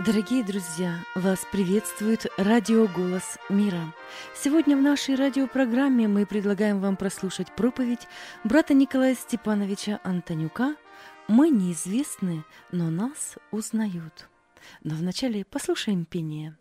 Дорогие друзья, вас приветствует радио «Голос мира». Сегодня в нашей радиопрограмме мы предлагаем вам прослушать проповедь брата Николая Степановича Антонюка «Мы неизвестны, но нас узнают». Но вначале послушаем пение.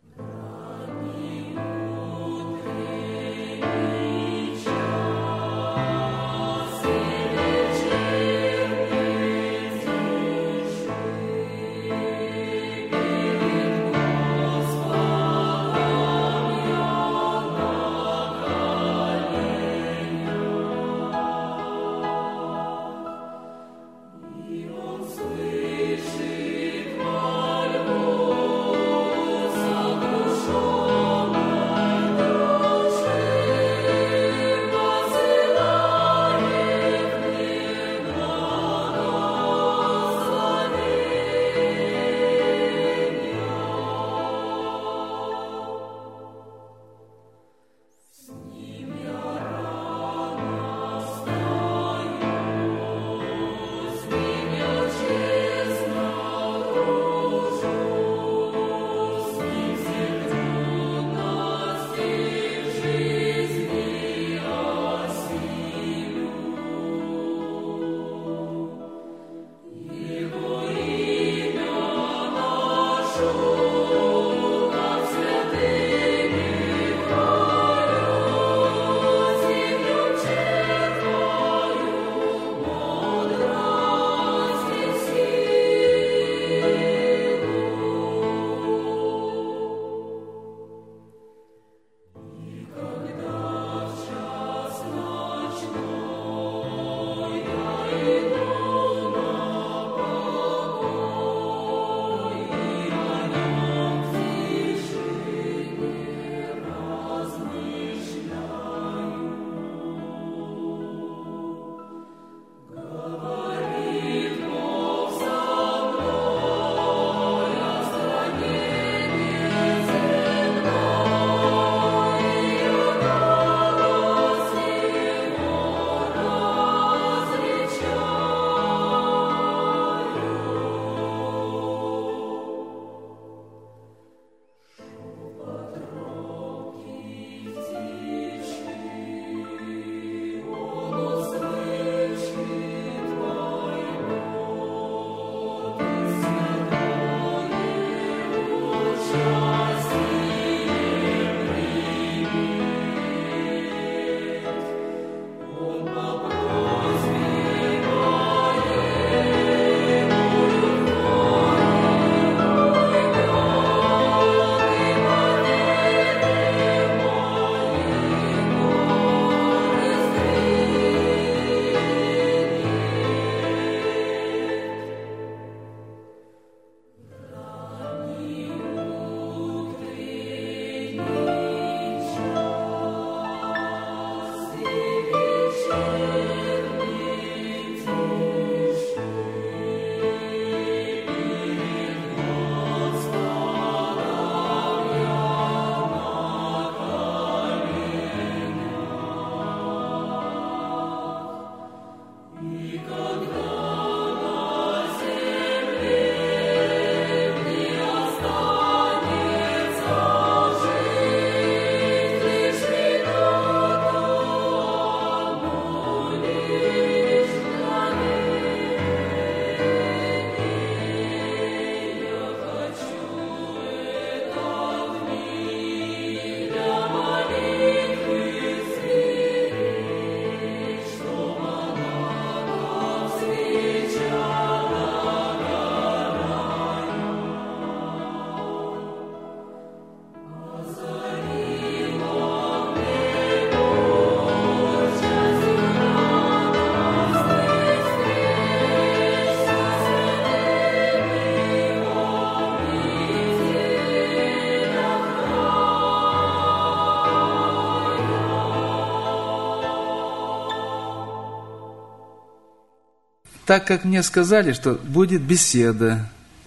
Так как мне сказали, что будет беседа.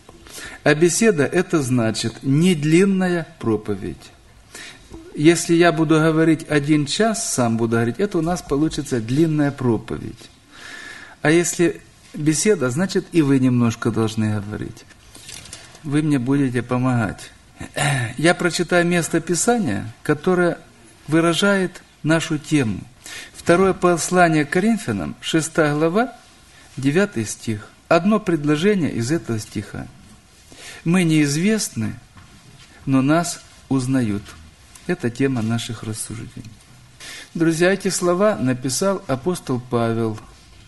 А беседа – это значит не длинная проповедь. Если я буду говорить 1 час, сам буду говорить, это у нас получится длинная проповедь. А если беседа, значит и вы немножко должны говорить. вы мне будете помогать. Я прочитаю место Писания, которое выражает нашу тему. Второе послание к Коринфянам, 6 глава, 9 стих. Одно предложение из этого стиха. Мы неизвестны, но нас узнают. Это тема наших рассуждений. Друзья, эти слова написал апостол Павел.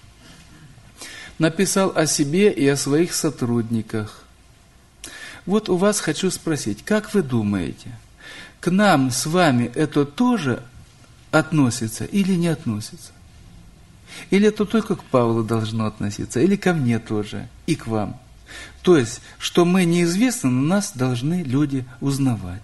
Написал о себе и о своих сотрудниках. Вот у вас хочу спросить, как вы думаете, к нам с вами это тоже относится или не относится? Или это только к Павлу должно относиться, или ко мне тоже, и к вам? То есть, что мы неизвестны, но нас должны люди узнавать.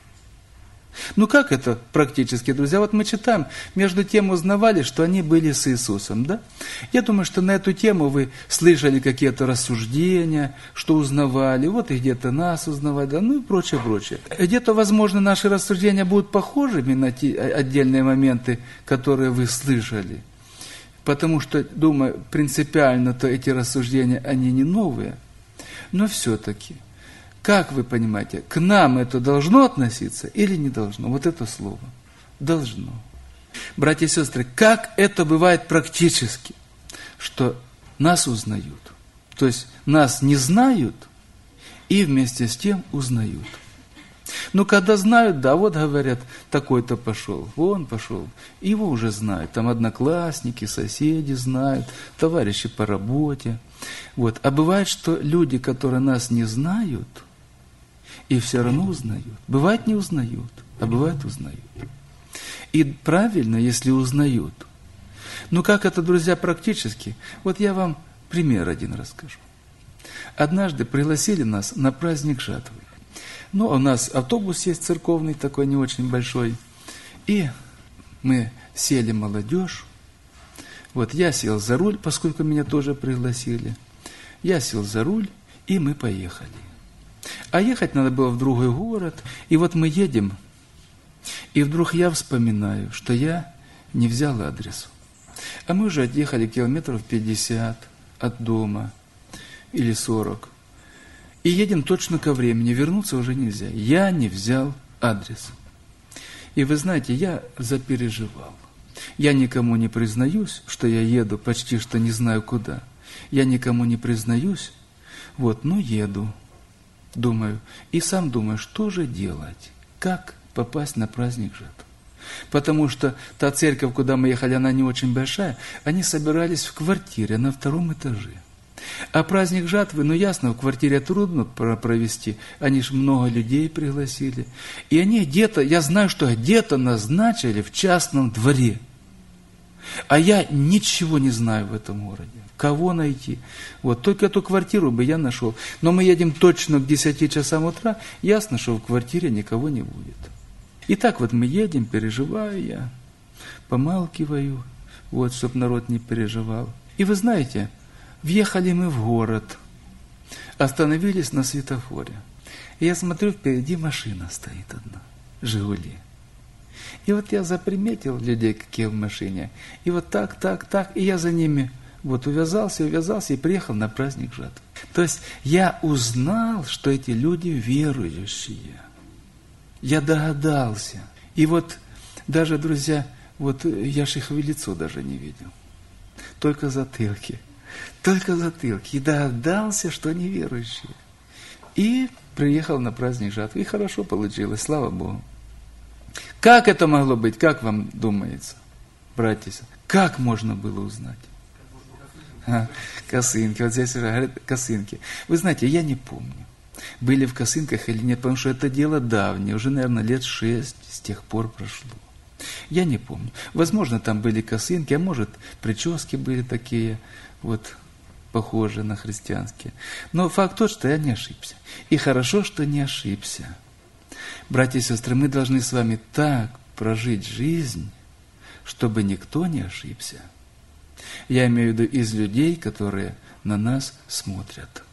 Ну как это практически, друзья? Вот мы читаем, между тем узнавали, что они были с Иисусом, да? Я думаю, что на эту тему вы слышали какие-то рассуждения, что узнавали, вот и где-то нас узнавали, да, ну и прочее, прочее. Где-то, возможно, наши рассуждения будут похожими на те отдельные моменты, которые вы слышали. Потому что, думаю, принципиально-то эти рассуждения, они не новые. Но все-таки, как вы понимаете, к нам это должно относиться или не должно? Вот это слово. Должно. Братья и сестры, как это бывает практически, что нас узнают? То есть нас не знают и вместе с тем узнают. Ну, когда знают, да, вот говорят, такой-то пошел, вон пошел, его уже знают, там одноклассники, соседи знают, товарищи по работе. Вот. А бывает, что люди, которые нас не знают, и все равно узнают. Бывает, не узнают, а бывает, узнают. И правильно, если узнают. Ну, как это, друзья, практически? Вот я вам пример один расскажу. Однажды пригласили нас на праздник жатвы. Ну, у нас автобус есть церковный, такой не очень большой. И мы сели, молодежь. Вот я сел за руль, поскольку меня тоже пригласили. Я сел за руль, и мы поехали. А ехать надо было в другой город. И вот мы едем, и вдруг я вспоминаю, что я не взял адрес. А мы уже отъехали километров 50 от дома, или 40. И едем точно ко времени, вернуться уже нельзя. Я не взял адрес. И вы знаете, я запереживал. Я никому не признаюсь, что я еду почти что не знаю куда. Я никому не признаюсь, вот, но еду. Думаю, и сам думаю, что же делать? Как попасть на праздник жатвы? Потому что та церковь, куда мы ехали, она не очень большая. Они собирались в квартире на 2-м этаже. А праздник жатвы, ну ясно, в квартире трудно провести. Они ж много людей пригласили. И они где-то, я знаю, что где-то назначили в частном дворе. А я ничего не знаю в этом городе. Кого найти? Вот, только эту квартиру бы я нашел. Но мы едем точно к 10 часам утра, ясно, что в квартире никого не будет. И так вот мы едем, переживаю я, помалкиваю, вот, чтобы народ не переживал. И вы знаете, въехали мы в город, остановились на светофоре. И я смотрю, впереди машина стоит одна, «Жигули». И вот я заприметил людей, какие в машине. И вот так, и я за ними вот увязался и приехал на праздник жатвы. То есть я узнал, что эти люди верующие. Я догадался. И вот даже, друзья, вот я ж их в лицо даже не видел. Только затылки. И догадался, что они верующие. И приехал на праздник жатвы. И хорошо получилось, слава Богу. Как это могло быть? Как вам думается, братья? Как можно было узнать? Косынки. Вот здесь уже говорят косынки. Вы знаете, я не помню, были в косынках или нет, потому что это дело давнее, уже, наверное, лет 6 с тех пор прошло. Я не помню. Возможно, там были косынки, а может, прически были такие, вот, похожие на христианские. Но факт тот, что я не ошибся. И хорошо, что не ошибся. Братья и сестры, мы должны с вами так прожить жизнь, чтобы никто не ошибся. Я имею в виду из людей, которые на нас смотрят.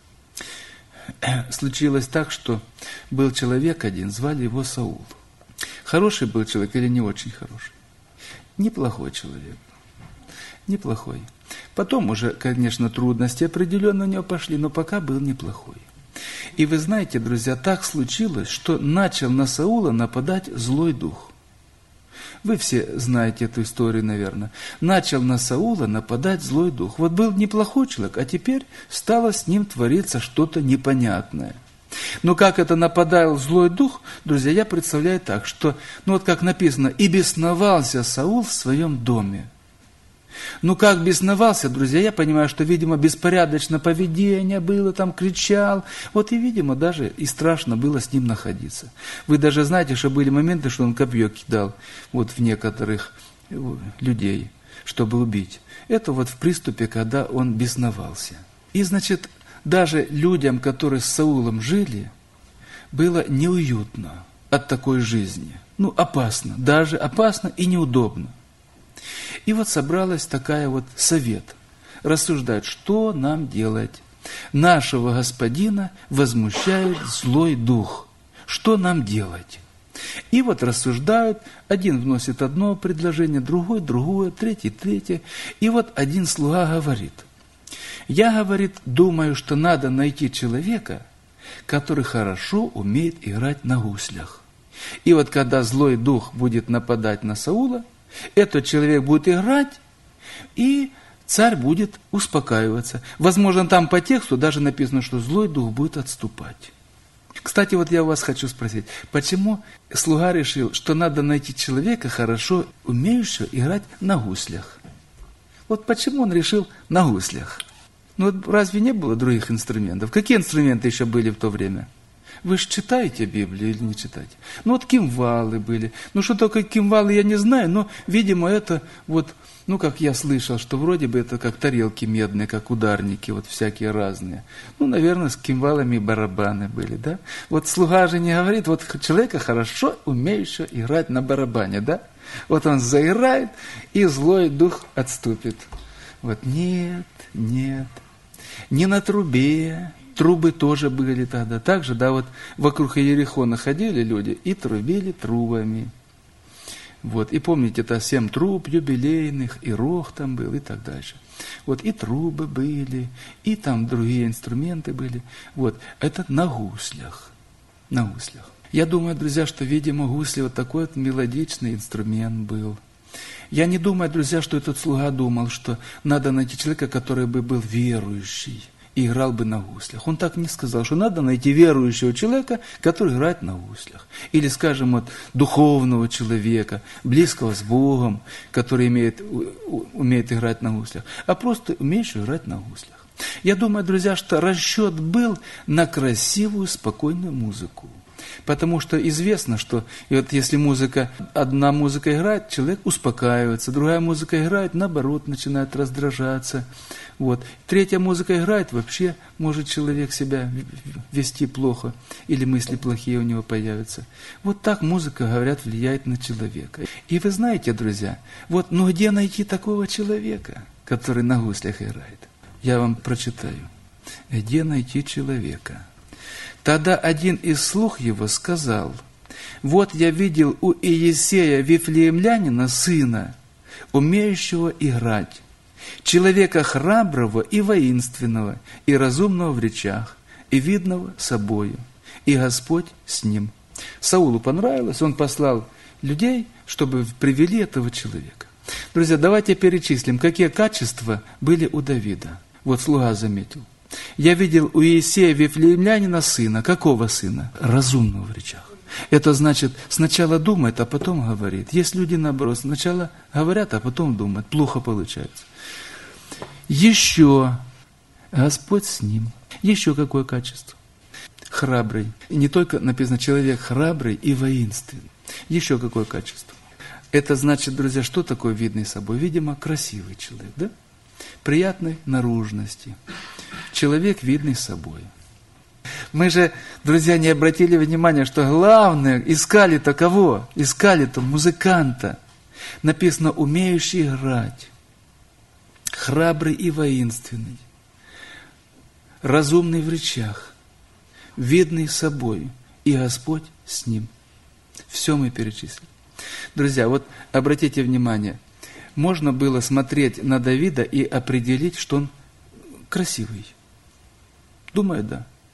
Случилось так, что был человек один, звали его Саул. Хороший был человек или не очень хороший? Неплохой человек. Неплохой. Потом уже, конечно, трудности определенно у него пошли, но пока был неплохой. И вы знаете, друзья, так случилось, что начал на Саула нападать злой дух. Вы все знаете эту историю, наверное. Начал на Саула нападать злой дух. Вот был неплохой человек, а теперь стало с ним твориться что-то непонятное. Но как это нападал злой дух, друзья, я представляю так, что, вот как написано, «И бесновался Саул в своем доме». Ну, как бесновался, друзья, я понимаю, что, видимо, беспорядочное поведение было, там кричал. Вот и, видимо, даже и страшно было с ним находиться. Вы даже знаете, что были моменты, что он копье кидал вот в некоторых людей, чтобы убить. Это вот в приступе, когда он бесновался. И, значит, даже людям, которые с Саулом жили, было неуютно от такой жизни. Ну, опасно, даже опасно и неудобно. И вот собралась такая вот совет. Рассуждать, что нам делать. Нашего господина возмущает злой дух. Что нам делать? И вот рассуждают, один вносит одно предложение, другой другое, третье. И вот один слуга говорит: я, говорит, думаю, что надо найти человека, который хорошо умеет играть на гуслях. И вот когда злой дух будет нападать на Саула, этот человек будет играть, и царь будет успокаиваться. Возможно, там по тексту даже написано, что злой дух будет отступать. Кстати, вот я у вас хочу спросить, почему слуга решил, что надо найти человека, хорошо умеющего играть на гуслях? Вот почему он решил на гуслях? Ну вот разве не было других инструментов? Какие инструменты еще были в то время? Вы же читаете Библию или не читаете? Ну вот кимвалы были. Ну что такое кимвалы, я не знаю, но, видимо, это вот, ну как я слышал, что вроде бы это как тарелки медные, как ударники, вот всякие разные. Ну, наверное, с кимвалами барабаны были, да? Вот слуга же не говорит, вот человека хорошо умеющего играть на барабане, да? Вот он заиграет, и злой дух отступит. Вот нет, не на трубе. Трубы тоже были тогда. Также, да, вот вокруг Иерихона ходили люди и трубили трубами. Вот. И помните, это 7 труб юбилейных, и рог там был, и так дальше. Вот. И трубы были, и там другие инструменты были. Вот. Это на гуслях. На гуслях. Я думаю, друзья, что, видимо, гусли вот такой вот мелодичный инструмент был. Я не думаю, друзья, что этот слуга думал, что надо найти человека, который бы был верующий и играл бы на гуслях. Он так не сказал, что надо найти верующего человека, который играет на гуслях. Или, скажем, вот, духовного человека, близкого с Богом, который умеет играть на гуслях, а просто умеющего играть на гуслях. Я думаю, друзья, что расчет был на красивую, спокойную музыку. Потому что известно, что и вот если одна музыка играет, человек успокаивается, другая музыка играет, наоборот, начинает раздражаться. Вот. Третья музыка играет, вообще может человек себя вести плохо, или мысли плохие у него появятся. Вот так музыка, говорят, влияет на человека. И вы знаете, друзья, вот, ну где найти такого человека, который на гуслях играет? Я вам прочитаю. Где найти человека? Тогда один из слуг его сказал: вот я видел у Иесея Вифлеемлянина сына, умеющего играть, человека храброго и воинственного, и разумного в речах, и видного собою, и Господь с ним. Саулу понравилось, он послал людей, чтобы привели этого человека. Друзья, давайте перечислим, какие качества были у Давида. Вот слуга заметил. Я видел у Иесея Вифлеемлянина сына. Какого сына? Разумного в речах. Это значит, сначала думает, а потом говорит. Есть люди, наоборот, сначала говорят, а потом думают. Плохо получается. Еще Господь с ним. Еще какое качество? Храбрый. И не только написано человек храбрый и воинственный. Еще какое качество? Это значит, друзья, что такое видный собой? Видимо, красивый человек, да? Приятной наружности. Человек, видный собой. Мы же, друзья, не обратили внимания, что главное, искали-то кого? Искали-то музыканта. Написано, умеющий играть, храбрый и воинственный, разумный в речах, видный собой, и Господь с ним. Все мы перечислили. Друзья, вот обратите внимание, можно было смотреть на Давида и определить, что он красивый. Думаю, да.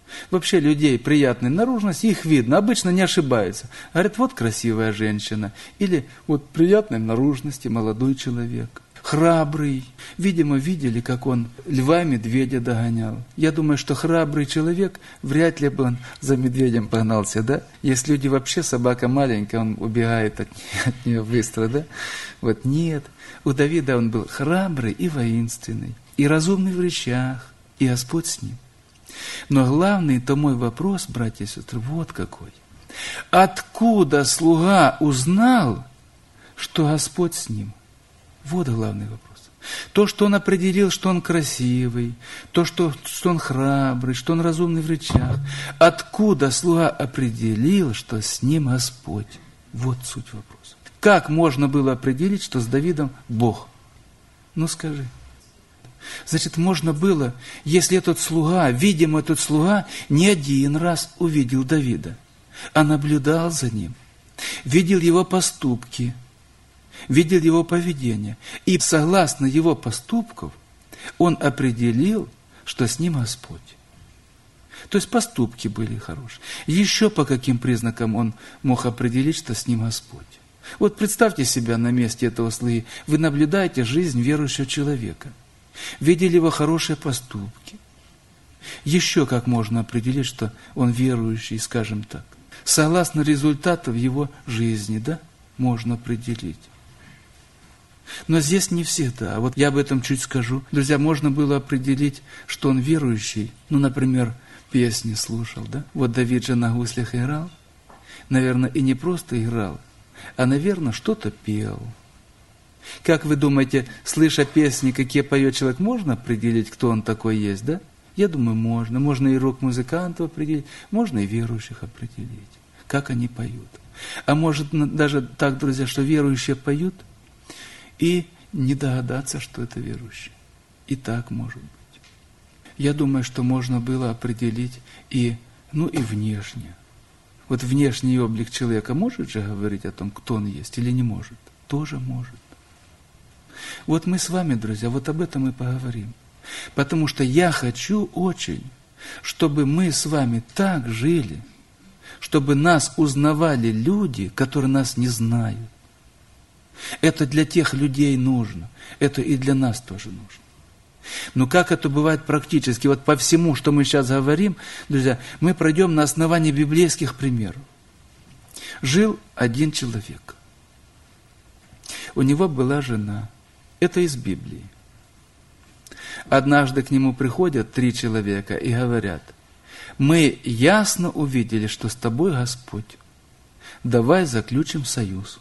Вообще людей приятной наружности, их видно, обычно не ошибаются. Говорят, вот красивая женщина, или вот приятной наружности молодой человек, храбрый. Видимо, видели, как он льва и медведя догонял. Я думаю, что храбрый человек, вряд ли бы он за медведем погнался, да? Есть люди вообще, собака маленькая, он убегает от нее быстро, да? Вот нет. У Давида он был храбрый и воинственный, и разумный в речах, и Господь с ним. Но главный-то мой вопрос, братья и сестры, вот какой. Откуда слуга узнал, что Господь с ним? Вот главный вопрос. То, что он определил, что он красивый, то, что он храбрый, что он разумный в речах. Откуда слуга определил, что с ним Господь? Вот суть вопроса. Как можно было определить, что с Давидом Бог? Ну скажи. Значит, можно было, если этот слуга, видимо, этот слуга не один раз увидел Давида, а наблюдал за ним, видел его поступки, видел его поведение. И согласно его поступкам, он определил, что с ним Господь. То есть поступки были хорошие. Еще по каким признакам он мог определить, что с ним Господь? Вот представьте себя на месте этого слуги. Вы наблюдаете жизнь верующего человека. Видели его хорошие поступки. Еще как можно определить, что он верующий, скажем так. Согласно результатам его жизни, да, можно определить. Но здесь не всегда. Вот я об этом чуть скажу. Друзья, можно было определить, что он верующий. Ну, например, песни слушал, да? Вот Давид же на гуслях играл. Наверное, и не просто играл, а, наверное, что-то пел. Как вы думаете, слыша песни, какие поет человек, можно определить, кто он такой есть, да? Я думаю, можно. Можно и рок-музыкантов определить, можно и верующих определить, как они поют. А может даже так, друзья, что верующие поют, и не догадаться, что это верующие. И так может быть. Я думаю, что можно было определить и внешне. Вот внешний облик человека может же говорить о том, кто он есть, или не может? Тоже может. Вот мы с вами, друзья, вот об этом и поговорим. Потому что я хочу очень, чтобы мы с вами так жили, чтобы нас узнавали люди, которые нас не знают. Это для тех людей нужно, это и для нас тоже нужно. Но как это бывает практически? Вот по всему, что мы сейчас говорим, друзья, мы пройдем на основании библейских примеров. Жил один человек. У него была жена. Это из Библии. Однажды к нему приходят 3 человека и говорят: мы ясно увидели, что с тобой Господь. Давай заключим союз.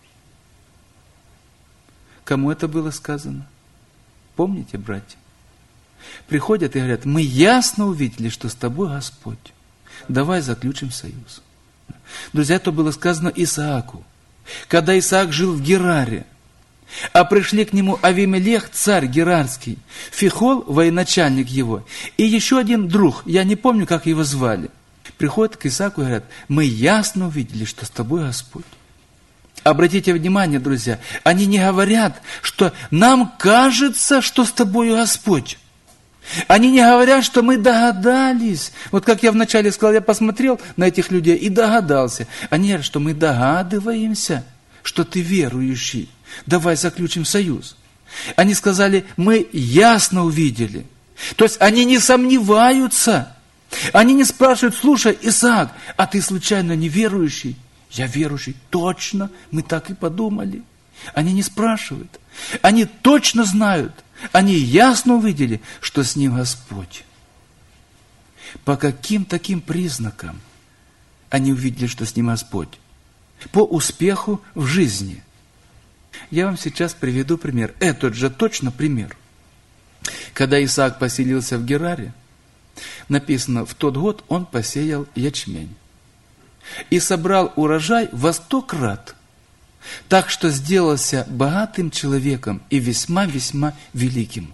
Кому это было сказано? Помните, братья? Приходят и говорят: мы ясно увидели, что с тобой Господь. Давай заключим союз. Друзья, это было сказано Исааку. Когда Исаак жил в Гераре, а пришли к нему Авимелех, царь Герарский, Фихол, военачальник его, и еще один друг, я не помню, как его звали, приходят к Исааку и говорят: мы ясно увидели, что с тобой Господь. Обратите внимание, друзья, они не говорят, что нам кажется, что с тобою Господь. Они не говорят, что мы догадались. Вот как я вначале сказал, я посмотрел на этих людей и догадался. Они говорят, что мы догадываемся, что ты верующий. Давай заключим союз. Они сказали: мы ясно увидели. То есть они не сомневаются. Они не спрашивают: слушай, Исаак, а ты случайно не верующий? Я верующий. Точно, мы так и подумали. Они не спрашивают. Они точно знают. Они ясно увидели, что с ним Господь. По каким таким признакам они увидели, что с ним Господь? По успеху в жизни. Я вам сейчас приведу пример. Этот же точно пример. Когда Исаак поселился в Гераре, написано, в тот год он посеял ячмень. И собрал урожай во 100 крат, так что сделался богатым человеком и весьма-весьма великим.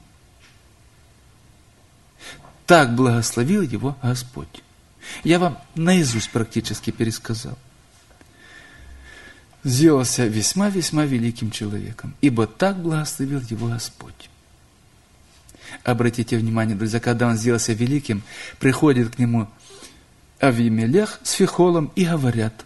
Так благословил его Господь. Я вам наизусть практически пересказал. Сделался весьма-весьма великим человеком, ибо так благословил его Господь. Обратите внимание, друзья, когда он сделался великим, приходит к нему Авимелех с Фихолом и говорят: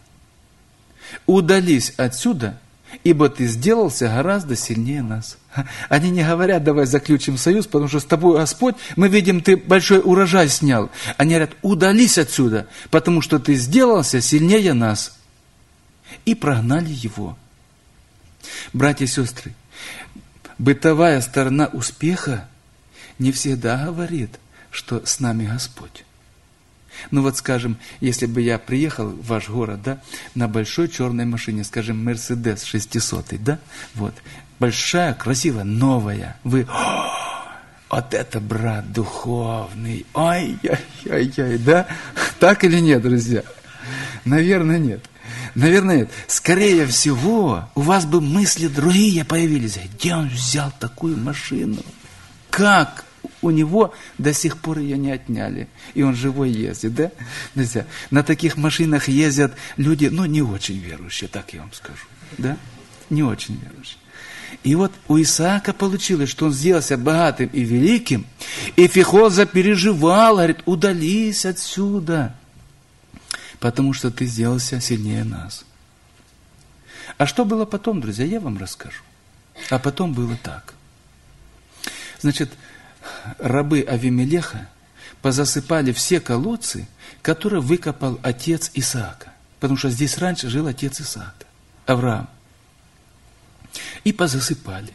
удались отсюда, ибо ты сделался гораздо сильнее нас. Они не говорят: давай заключим союз, потому что с тобой, Господь, мы видим, ты большой урожай снял. Они говорят: удались отсюда, потому что ты сделался сильнее нас. И прогнали его. Братья и сестры, бытовая сторона успеха не всегда говорит, что с нами Господь. Ну вот, скажем, если бы я приехал в ваш город, да, на большой черной машине, скажем, Мерседес 600, да, вот, большая, красивая, новая, вы: вот это брат духовный, ой-ой-ой, да, так или нет, друзья? Наверное, нет. Наверное, нет. Скорее всего, у вас бы мысли другие появились. Где он взял такую машину? Как у него до сих пор ее не отняли? И он живой ездит, да? Друзья, на таких машинах ездят люди, ну, не очень верующие, так я вам скажу, да? Не очень верующие. И вот у Исаака получилось, что он сделался богатым и великим, и Фихол запереживал, говорит: удались отсюда, потому что ты сделался сильнее нас. А что было потом, друзья, я вам расскажу. А потом было так. Значит, рабы Авимелеха позасыпали все колодцы, которые выкопал отец Исаака. Потому что здесь раньше жил отец Исаака, Авраам. И позасыпали.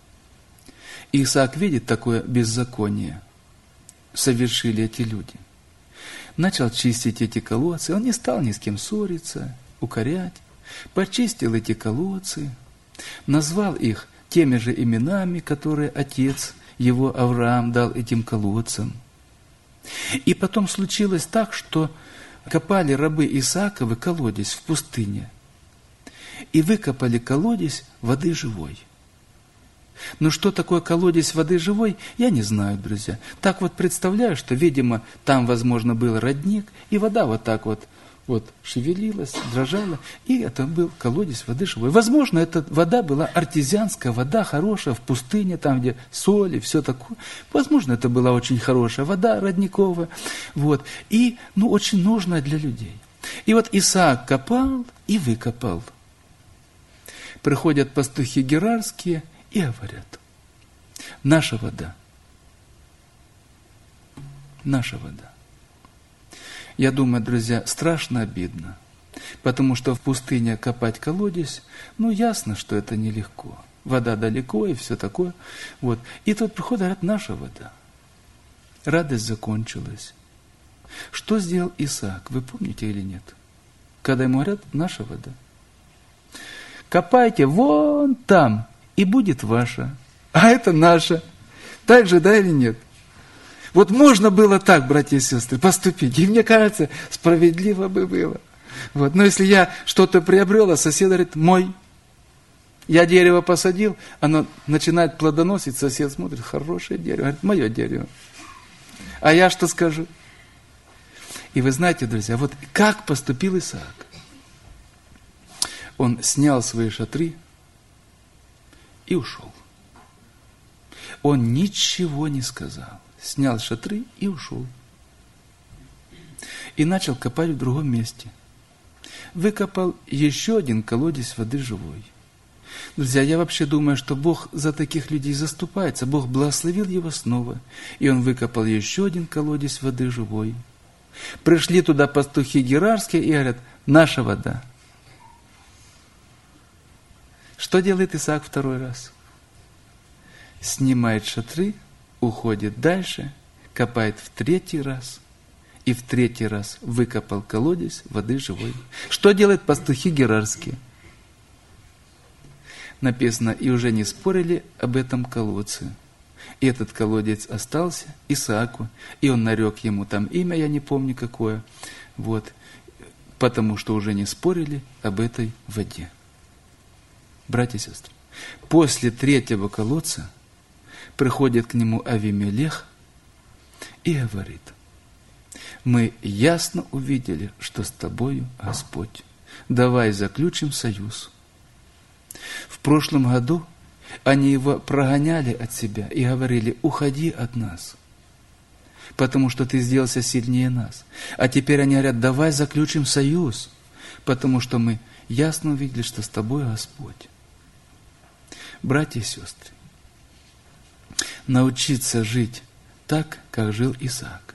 И Исаак видит такое беззаконие. Совершили эти люди. Начал чистить эти колодцы. Он не стал ни с кем ссориться, укорять. Почистил эти колодцы. Назвал их теми же именами, которые отец его Авраам дал этим колодцам. И потом случилось так, что копали рабы Исааковы колодец в пустыне. И выкопали колодец воды живой. Но что такое колодец воды живой, я не знаю, друзья. Так вот представляю, что, видимо, там, возможно, был родник, и вода вот так вот шевелилась, дрожала, и это был колодец воды живой. Возможно, эта вода была артезианская вода, хорошая, в пустыне, там, где соль и все такое. Возможно, это была очень хорошая вода, родниковая, вот, и, очень нужная для людей. И вот Исаак копал и выкопал. Приходят пастухи герарские и говорят: наша вода. Наша вода. Я думаю, друзья, страшно обидно, потому что в пустыне копать колодец, ясно, что это нелегко. Вода далеко и все такое. Вот. И тут приходит, говорят: наша вода. Радость закончилась. Что сделал Исаак, вы помните или нет? Когда ему говорят: наша вода. Копайте вон там, и будет ваша. А это наша. Так же, да или нет? Вот можно было так, братья и сестры, поступить. И мне кажется, справедливо бы было. Вот. Но если я что-то приобрел, а сосед говорит: мой. Я дерево посадил, оно начинает плодоносить, сосед смотрит: хорошее дерево. Говорит: мое дерево. А я что скажу? И вы знаете, друзья, вот как поступил Исаак. Он снял свои шатры и ушел. Он ничего не сказал. Снял шатры и ушел. И начал копать в другом месте. Выкопал еще один колодец воды живой. Друзья, я вообще думаю, что Бог за таких людей заступается. Бог благословил его снова. И он выкопал еще один колодец воды живой. Пришли туда пастухи герарские и говорят: наша вода. Что делает Исаак второй раз? Снимает шатры, уходит дальше, копает в третий раз, и в третий раз выкопал колодец воды живой. Что делают пастухи герарские? Написано: и уже не спорили об этом колодце. И этот колодец остался Исааку, и он нарек ему там имя, я не помню какое, вот, потому что уже не спорили об этой воде. Братья и сестры, после третьего колодца приходит к нему Авимелех и говорит: мы ясно увидели, что с тобою Господь. Давай заключим союз. В прошлом году они его прогоняли от себя и говорили: уходи от нас, потому что ты сделался сильнее нас. А теперь они говорят: давай заключим союз, потому что мы ясно увидели, что с тобой Господь. Братья и сестры, научиться жить так, как жил Исаак.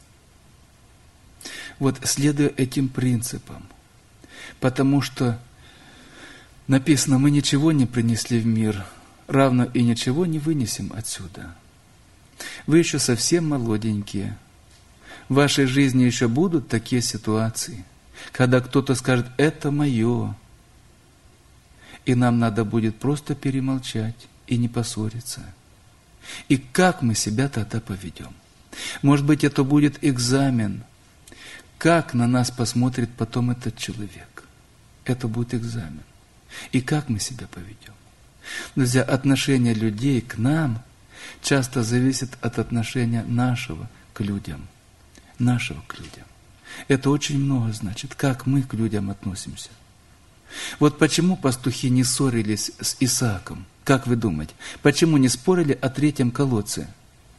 Вот следуя этим принципам, потому что написано: мы ничего не принесли в мир, равно и ничего не вынесем отсюда. Вы еще совсем молоденькие. В вашей жизни еще будут такие ситуации, когда кто-то скажет: это мое. И нам надо будет просто перемолчать и не поссориться. И как мы себя тогда поведем? Может быть, это будет экзамен. Как на нас посмотрит потом этот человек? Это будет экзамен. И как мы себя поведем? Друзья, отношение людей к нам часто зависит от отношения нашего к людям. Нашего к людям. Это очень много значит, как мы к людям относимся. Вот почему пастухи не ссорились с Исааком? Как вы думаете? Почему не спорили о третьем колодце?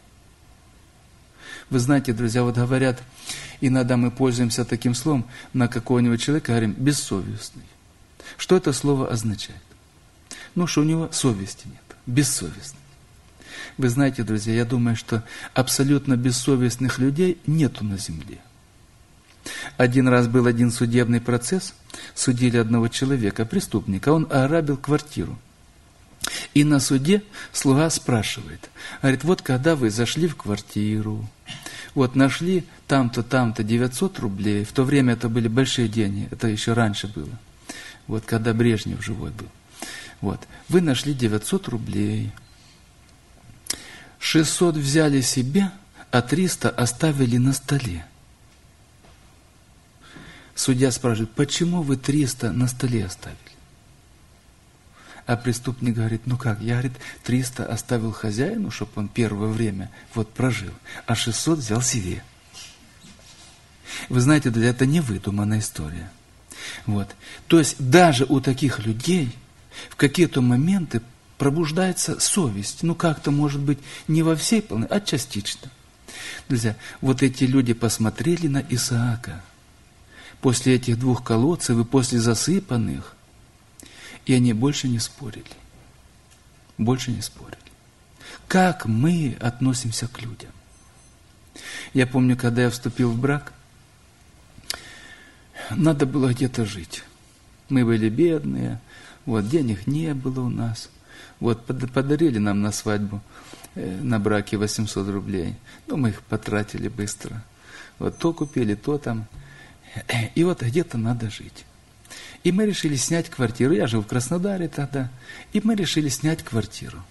Вы знаете, друзья, вот говорят, иногда мы пользуемся таким словом на какого-нибудь человека, говорим: бессовестный. Что это слово означает? Ну, что у него совести нет, бессовестный. Вы знаете, друзья, я думаю, что абсолютно бессовестных людей нету на земле. Один раз был один судебный процесс, судили одного человека, преступника, он ограбил квартиру. И на суде слуга спрашивает, говорит: вот когда вы зашли в квартиру, вот нашли там-то, там-то 900 рублей, в то время это были большие деньги, это еще раньше было, вот когда Брежнев живой был. Вот, вы нашли 900 рублей, 600 взяли себе, а 300 оставили на столе. Судья спрашивает: почему вы 300 на столе оставили? А преступник говорит: ну как, я, говорит, 300 оставил хозяину, чтобы он первое время вот прожил, а 600 взял себе. Вы знаете, это не выдуманная история. Вот. То есть даже у таких людей в какие-то моменты пробуждается совесть. Ну как-то, может быть, не во всей полной, а частично. Друзья, вот эти люди посмотрели на Исаака после этих двух колодцев и после засыпанных, и они больше не спорили. Больше не спорили. Как мы относимся к людям? Я помню, когда я вступил в брак, надо было где-то жить. Мы были бедные, вот, денег не было у нас. Вот, подарили нам на свадьбу, на браке 800 рублей. Ну, мы их потратили быстро. Вот, то купили, то там. И вот где-то надо жить. И мы решили снять квартиру. Я жил в Краснодаре тогда. И мы решили снять квартиру.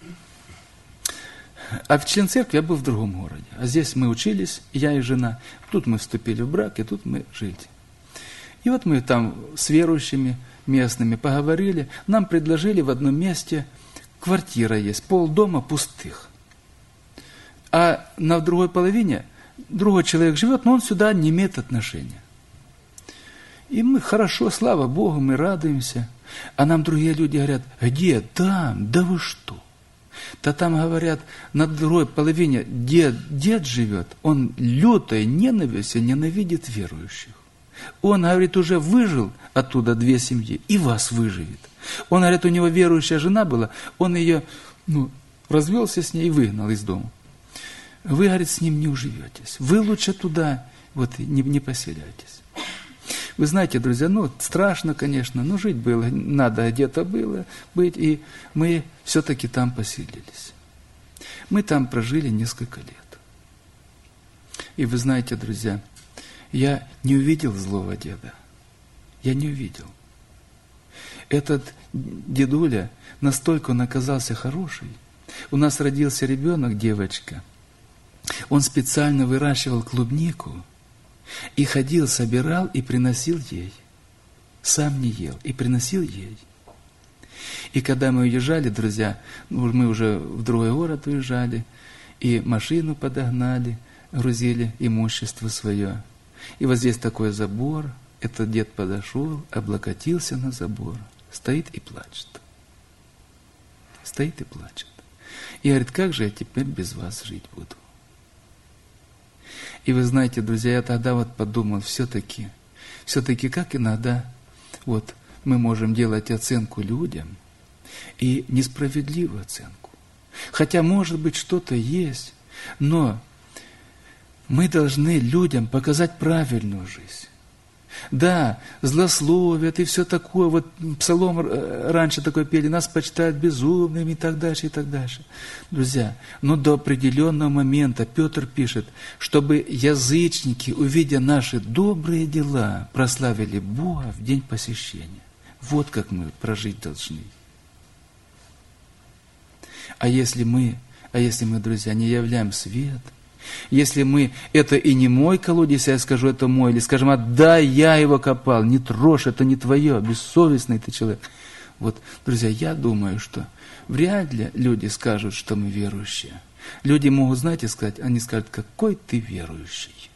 А в член церкви я был в другом городе. А здесь мы учились, я и жена. Тут мы вступили в брак, и тут мы жили. И вот мы там с верующими местными поговорили. Нам предложили в одном месте, квартира есть, полдома пустых. А на другой половине другой человек живет, но он сюда не имеет отношения. И мы хорошо, слава Богу, мы радуемся. А нам другие люди говорят: где? Там? Да вы что? Да там, говорят, на другой половине дед живет, он лютой ненавистью ненавидит верующих. Он, говорит, уже выжил оттуда 2 семьи, и вас выживет. Он, говорит, у него верующая жена была, он ее, развелся с ней и выгнал из дома. Вы, говорит, с ним не уживетесь. Вы лучше туда вот не поселяйтесь. Вы знаете, друзья, страшно, конечно, но жить было, надо где-то было быть, и мы все-таки там поселились. Мы там прожили несколько лет. И вы знаете, друзья, я не увидел злого деда. Я не увидел. Этот дедуля, настолько он оказался хороший. У нас родился ребенок, девочка. Он специально выращивал клубнику и ходил, собирал и приносил ей. Сам не ел и приносил ей. И когда мы уезжали, друзья, мы уже в другой город уезжали, и машину подогнали, грузили имущество свое. И вот здесь такой забор, этот дед подошел, облокотился на забор, стоит и плачет. стоит и плачет. И говорит, как же я теперь без вас жить буду? И вы знаете, друзья, я тогда вот подумал, все-таки как иногда вот мы можем делать оценку людям, и несправедливую оценку. Хотя, может быть, что-то есть, но мы должны людям показать правильную жизнь. Да, злословят и все такое. Вот псалом раньше такой пели, нас почитают безумными и так дальше, и так дальше. Друзья, но до определенного момента Петр пишет, чтобы язычники, увидя наши добрые дела, прославили Бога в день посещения. Вот как мы прожить должны. А если мы, друзья, не являем свет, если мы, это и не мой колодец, я скажу, это мой, или скажем, отдай, я его копал, не трожь, это не твое, бессовестный ты человек. Вот, друзья, я думаю, что вряд ли люди скажут, что мы верующие. Люди могут, знаете, сказать, они скажут, какой ты верующий.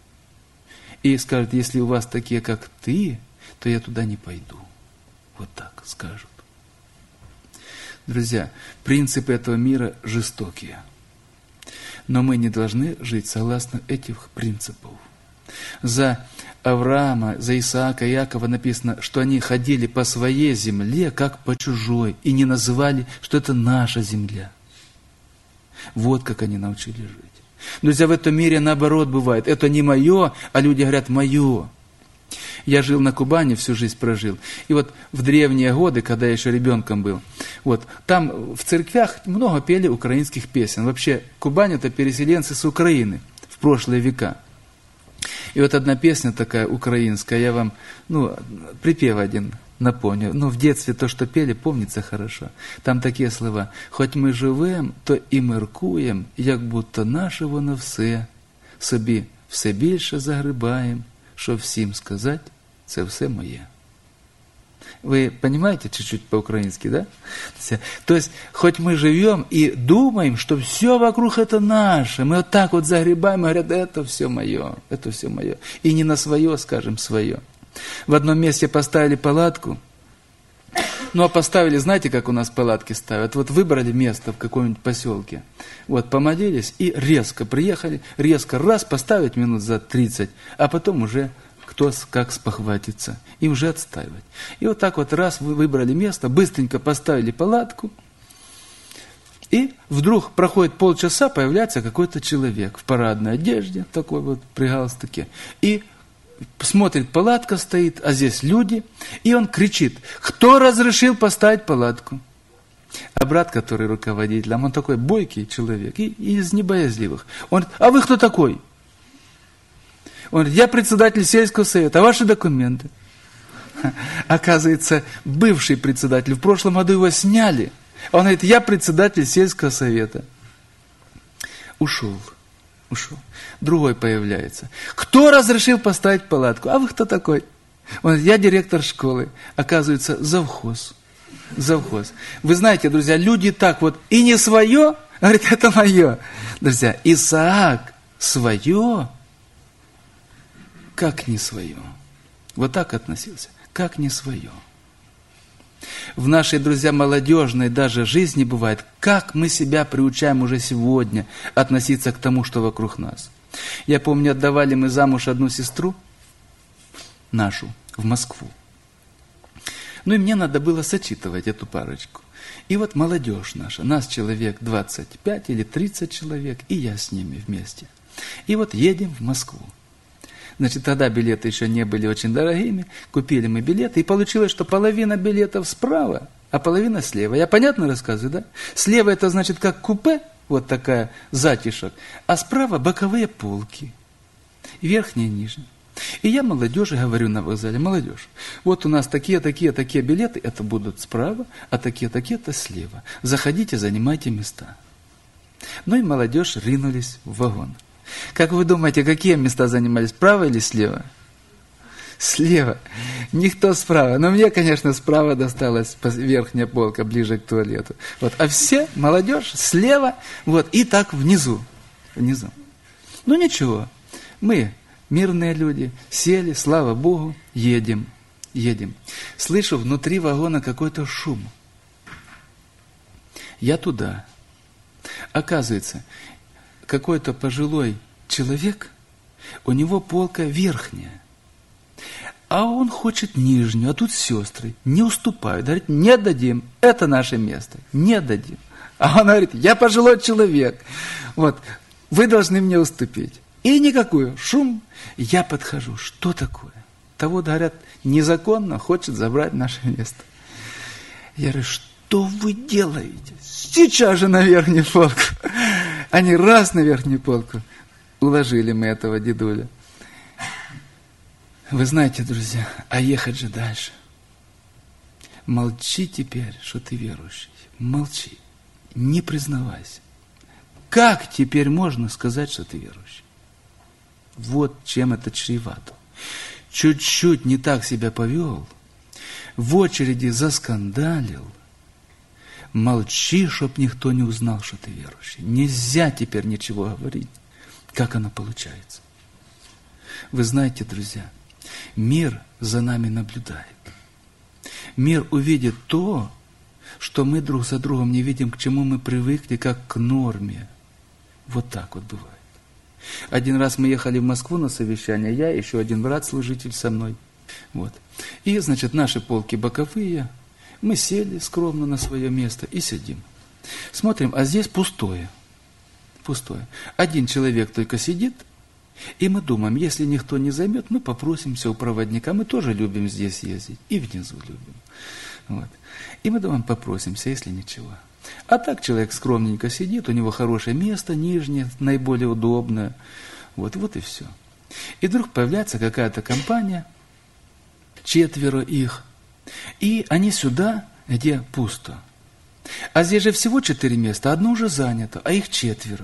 И скажут, если у вас такие, как ты, то я туда не пойду. Вот так скажут. Друзья, принципы этого мира жестокие. Но мы не должны жить согласно этих принципов. За Авраама, за Исаака и Иакова написано, что они ходили по своей земле, как по чужой, и не называли, что это наша земля. Вот как они научились жить. Друзья, в этом мире наоборот бывает. Это не мое, а люди говорят «мое». Я жил на Кубани, всю жизнь прожил. И вот в древние годы, когда я еще ребенком был, вот, там в церквях много пели украинских песен. Вообще, Кубань – это переселенцы с Украины в прошлые века. И вот одна песня такая украинская, я вам, припев один напомню. В детстве то, что пели, помнится хорошо. Там такие слова. «Хоть ми живем, то і міркуєм, як будто наше воно все, собі все більше загрибаєм, що всім сказать, це все моє». Вы понимаете чуть-чуть по-украински, да? То есть, хоть мы живем и думаем, что все вокруг это наше, мы вот так вот загребаем, и говорят, это все мое, это все мое. И не на свое, скажем, свое. В одном месте поставили палатку, а поставили, знаете, как у нас палатки ставят? Вот выбрали место в каком-нибудь поселке, вот, помолились и резко приехали, резко раз поставить минут за 30, а потом уже кто как спохватится, и уже отстаивать. И вот так вот раз вы выбрали место, быстренько поставили палатку, и вдруг проходит полчаса, появляется какой-то человек в парадной одежде, такой вот при галстуке, и смотрит, палатка стоит, а здесь люди, и он кричит, кто разрешил поставить палатку? А брат, который руководитель, он такой бойкий человек, и из небоязливых. Он говорит, а вы кто такой? Он говорит, я председатель сельского совета, а ваши документы? Оказывается, бывший председатель, в прошлом году его сняли. Он говорит, я председатель сельского совета. Ушел. Другой появляется. Кто разрешил поставить палатку? А вы кто такой? Он говорит, я директор школы. Оказывается, завхоз. Вы знаете, друзья, люди так вот, и не свое, говорит, это мое. Друзья, Исаак свое, как не свое. Вот так относился, как не свое. В нашей, друзья, молодежной даже жизни бывает, как мы себя приучаем уже сегодня относиться к тому, что вокруг нас. Я помню, отдавали мы замуж одну сестру, нашу, в Москву. И мне надо было сочетывать эту парочку. И вот молодежь наша, нас человек 25 или 30 человек, и я с ними вместе. И вот едем в Москву. Значит, тогда билеты еще не были очень дорогими, купили мы билеты, и получилось, что половина билетов справа, а половина слева. Я понятно рассказываю, да? Слева это значит как купе, вот такая затишок, а справа боковые полки, верхняя и нижняя. И я молодежи говорю на вокзале, молодежь, вот у нас такие билеты, это будут справа, а такие-то слева. Заходите, занимайте места. И молодежь ринулись в вагон. Как вы думаете, какие места занимались, справа или слева? Слева. Никто справа. Но мне, конечно, справа досталась верхняя полка, ближе к туалету. Вот. А все, молодежь, слева, вот, и так внизу. Ничего. Мы, мирные люди, сели, слава Богу, едем. Слышу внутри вагона какой-то шум. я туда. Оказывается, какой-то пожилой человек, у него полка верхняя, а он хочет нижнюю, а тут сестры не уступают, говорят, не дадим, это наше место, не дадим. А он говорит, я пожилой человек, вот, вы должны мне уступить. И никакую, шум, я подхожу, что такое? Того, говорят, незаконно хочет забрать наше место. Я говорю, что вы делаете? Сейчас же на верхнюю полку. Они раз на верхнюю полку уложили мы этого дедуля. Вы знаете, друзья, а ехать же дальше. Молчи теперь, что ты верующий. Молчи. Не признавайся. Как теперь можно сказать, что ты верующий? Вот чем это чревато. Чуть-чуть не так себя повел, в очереди заскандалил. Молчи, чтоб никто не узнал, что ты верующий. Нельзя теперь ничего говорить. Как оно получается? Вы знаете, друзья, мир за нами наблюдает. Мир увидит то, что мы друг за другом не видим, к чему мы привыкли, как к норме. Вот так вот бывает. Один раз мы ехали в Москву на совещание, я, еще один брат-служитель со мной. Вот. И, значит, наши полки боковые, мы сели скромно на свое место и сидим. Смотрим, а здесь пустое. Пустое. Один человек только сидит, и мы думаем, если никто не займет, мы попросимся у проводника. Мы тоже любим здесь ездить, и внизу любим. Вот. И мы думаем, попросимся, если ничего. А так человек скромненько сидит, у него хорошее место, нижнее, наиболее удобное. Вот и все. И вдруг появляется какая-то компания, 4 их, и они сюда, где пусто. А здесь же всего 4 места, одно уже занято, а их 4.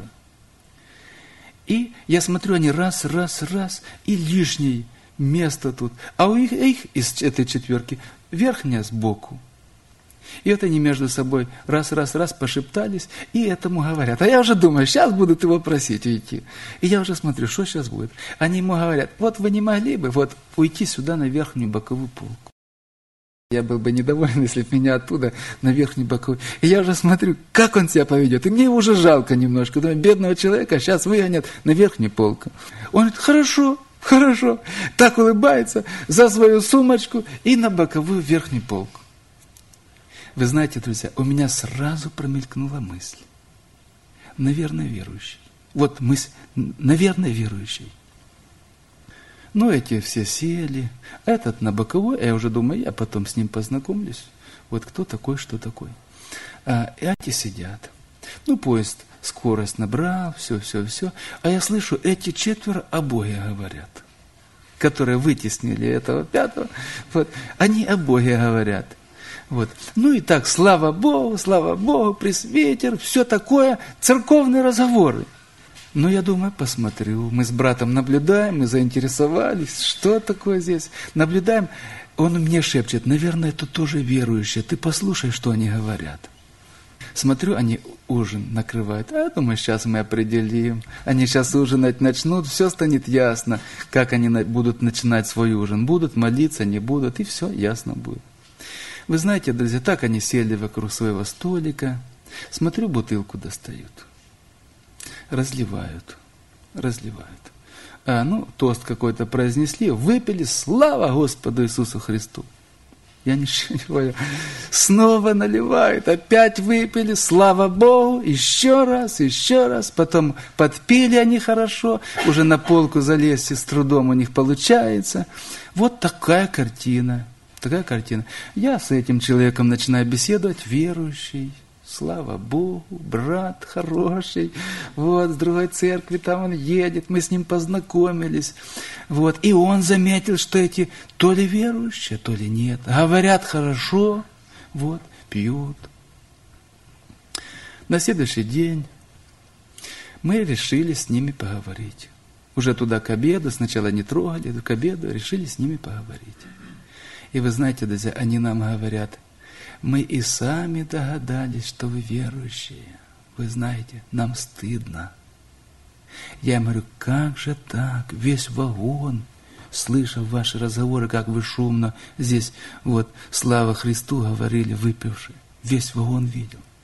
И я смотрю, они раз, и лишнее место тут. А у их из этой 4 верхняя сбоку. И вот они между собой раз пошептались, и этому говорят. А я уже думаю, сейчас будут его просить уйти. И я уже смотрю, что сейчас будет. Они ему говорят, вот вы не могли бы вот уйти сюда на верхнюю боковую полку. Я был бы недоволен, если бы меня оттуда на верхнюю боковую. И я уже смотрю, как он себя поведет. И мне его уже жалко немножко. Думаю, бедного человека сейчас выгонят на верхнюю полку. Он говорит, хорошо. Так улыбается за свою сумочку и на боковую верхнюю полку. Вы знаете, друзья, у меня сразу промелькнула мысль. Наверное, верующий. Вот мысль, наверное, верующий. Ну, эти все сели, этот на боковой, я уже думаю, я потом с ним познакомлюсь. Вот кто такой, что такой. А эти сидят. Ну, поезд скорость набрал, все. А я слышу, эти 4 о Боге говорят, которые вытеснили этого 5-го. Вот, они о Боге говорят. Вот. Ну и так, слава Богу, пресвитер, все такое, церковные разговоры. Но я думаю, посмотрю, мы с братом наблюдаем, мы заинтересовались, что такое здесь. Наблюдаем, он мне шепчет, наверное, это тоже верующие, ты послушай, что они говорят. Смотрю, они ужин накрывают, а я думаю, сейчас мы определим. Они сейчас ужинать начнут, все станет ясно, как они будут начинать свой ужин. Будут молиться, не будут, и все ясно будет. Вы знаете, друзья, так они сели вокруг своего столика. Смотрю, бутылку достают. Разливают. Тост какой-то произнесли, выпили, слава Господу Иисусу Христу. Я ничего не понял. Снова наливают, опять выпили, слава Богу, еще раз. Потом подпили они хорошо, уже на полку залезть с трудом у них получается. Вот такая картина. Я с этим человеком начинаю беседовать, верующий, слава Богу, брат хороший, вот, с другой церкви там он едет, мы с ним познакомились, вот, и он заметил, что эти то ли верующие, то ли нет, говорят хорошо, вот, пьют. На следующий день мы решили с ними поговорить. Уже туда к обеду, сначала не трогали, к обеду решили с ними поговорить. И вы знаете, друзья, они нам говорят, мы и сами догадались, что вы верующие. Вы знаете, нам стыдно. Я им говорю, как же так? Весь вагон, слышав ваши разговоры, как вы шумно здесь, вот, слава Христу говорили, выпившие. Весь вагон видел.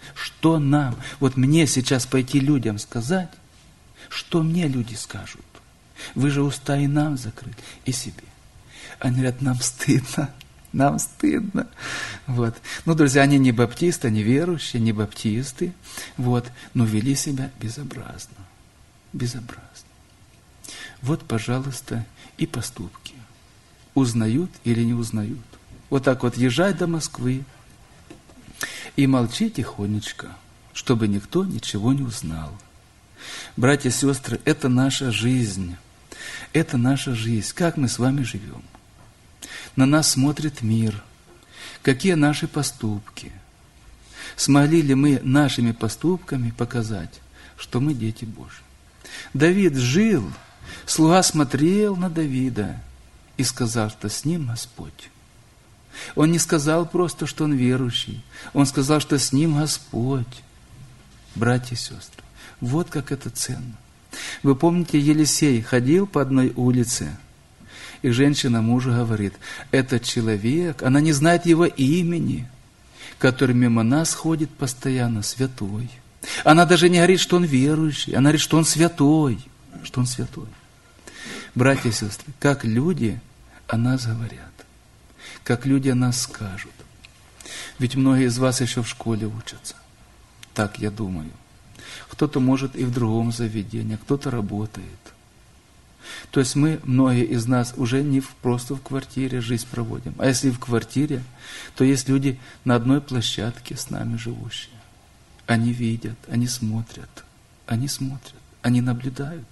Что нам? Вот мне сейчас пойти людям сказать, что мне люди скажут? Вы же уста и нам закрыли, и себе. Они говорят, нам стыдно. Нам стыдно. Вот. Ну, друзья, они не баптисты, они верующие, не баптисты. Вот. Но вели себя безобразно. Безобразно. Вот, пожалуйста, и поступки. Узнают или не узнают. Вот так вот езжай до Москвы и молчи тихонечко, чтобы никто ничего не узнал. Братья и сестры, это наша жизнь. Это наша жизнь. Как мы с вами живем? На нас смотрит мир. Какие наши поступки? Смогли ли мы нашими поступками показать, что мы дети Божьи? Давид жил, слуга смотрел на Давида и сказал, что с ним Господь. Он не сказал просто, что он верующий. Он сказал, что с ним Господь. Братья и сестры, вот как это ценно. Вы помните, Елисей ходил по одной улице, и женщина мужу говорит, этот человек, она не знает его имени, который мимо нас ходит постоянно, святой. Она даже не говорит, что он верующий, она говорит, что он святой, что он святой. Братья и сестры, как люди о нас говорят, как люди о нас скажут. Ведь многие из вас еще в школе учатся, так я думаю. Кто-то может и в другом заведении, а кто-то работает. То есть мы, многие из нас, уже не просто в квартире жизнь проводим. А если в квартире, то есть люди на одной площадке с нами живущие. Они видят, они смотрят, они наблюдают.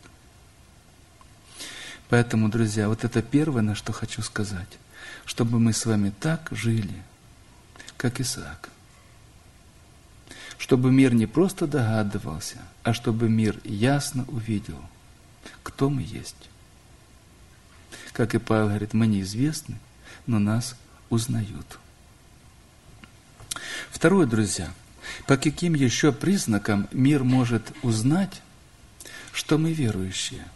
Поэтому, друзья, вот это первое, на что хочу сказать, чтобы мы с вами так жили, как Исаак. Чтобы мир не просто догадывался, а чтобы мир ясно увидел, кто мы есть. Как и Павел говорит, мы неизвестны, но нас узнают. Второе, друзья, по каким еще признакам мир может узнать, что мы верующие?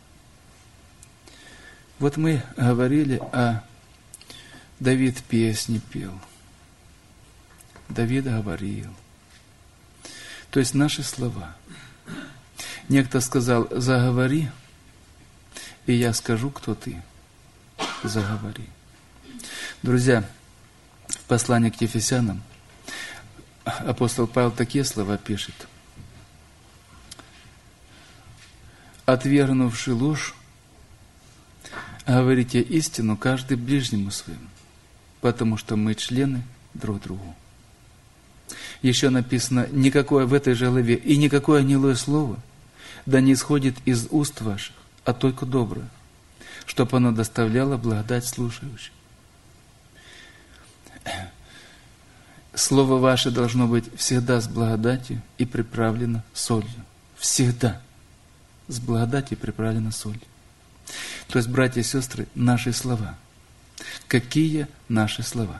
Вот мы говорили Давид песни пел, Давид говорил. То есть наши слова. Некто сказал, заговори, и я скажу, кто ты. Заговори. Друзья, в послании к Ефесянам апостол Павел такие слова пишет. Отвергнувши ложь, говорите истину каждый ближнему своему, потому что мы члены друг другу. Еще написано, никакое в этой же главе, и никакое гнилое слово да не исходит из уст ваших, а только доброе, чтобы оно доставляло благодать слушающим. Слово ваше должно быть всегда с благодатью и приправлено солью. Всегда с благодатью и приправлено солью. То есть, братья и сестры, наши слова. Какие наши слова?